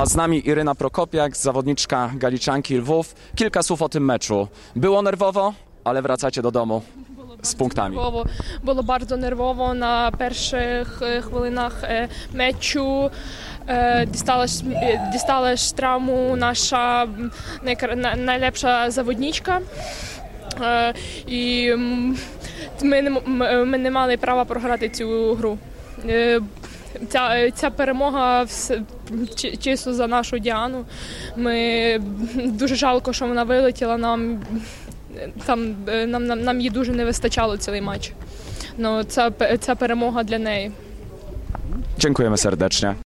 A z nami Iryna Prokopiak, zawodniczka Galiczanki Lwów. Kilka słów o tym meczu. Było nerwowo, ale wracacie do domu z punktami. Було bardzo nerwowo na перших хвилинах мечу. Дісталась травму наша найлепша заводничка. І ми не мали права програти цю гру. Ця перемога чисто за нашу Діану. Дуже жалко, що вона вилетіла. Нам її дуже не вистачало цілий матч. Ця перемога для неї. Dziękujemy serdecznie.